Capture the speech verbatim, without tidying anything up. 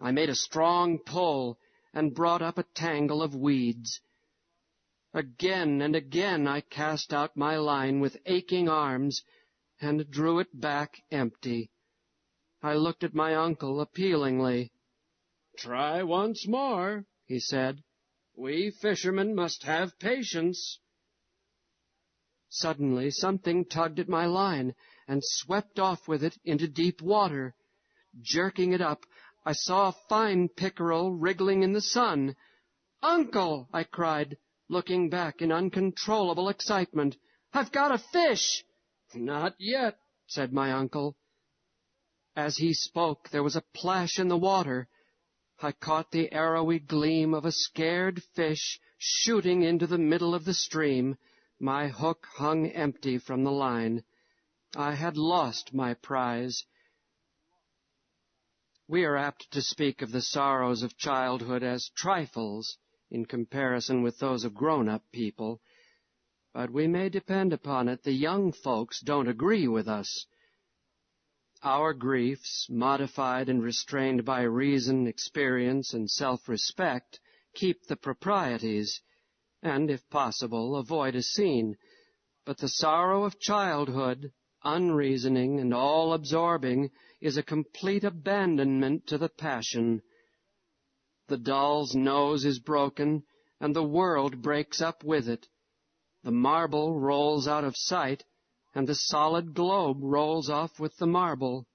I made a strong pull and brought up a tangle of weeds. Again and again I cast out my line with aching arms and drew it back empty. I looked at my uncle appealingly. "Try once more," he said. "We fishermen must have patience." Suddenly something tugged at my line and swept off with it into deep water. Jerking it up, I saw a fine pickerel wriggling in the sun. "Uncle!" I cried, looking back in uncontrollable excitement. "I've got a fish!" "Not yet," said my uncle. As he spoke, there was a plash in the water. I caught the arrowy gleam of a scared fish shooting into the middle of the stream. My hook hung empty from the line. I had lost my prize. We are apt to speak of the sorrows of childhood as trifles in comparison with those of grown-up people, but we may depend upon it the young folks don't agree with us. Our griefs, modified and restrained by reason, experience, and self-respect, keep the proprieties, and, if possible, avoid a scene. But the sorrow of childhood, unreasoning and all-absorbing, is a complete abandonment to the passion. The doll's nose is broken, and the world breaks up with it. The marble rolls out of sight, and the solid globe rolls off with the marble.